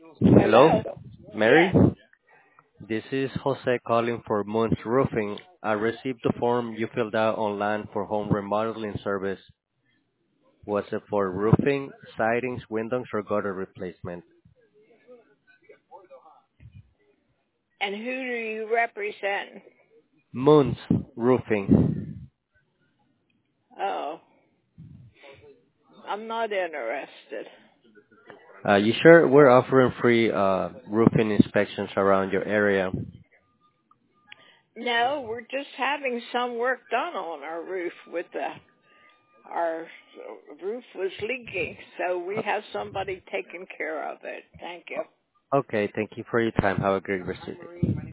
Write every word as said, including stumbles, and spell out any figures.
Hello, Hello? Mary. Yes. This is Jose calling for Moon's Roofing. I received the form you filled out online for home remodeling service. Was it for roofing, sidings, windows, or gutter replacement? And who do you represent? Moon's Roofing. Oh, I'm not interested. Uh, you sure we're offering free uh, roofing inspections around your area? No, we're just having some work done on our roof with the, our roof was leaking, so we have somebody taking care of it. Thank you. Okay, thank you for your time. Have a great rest of your day.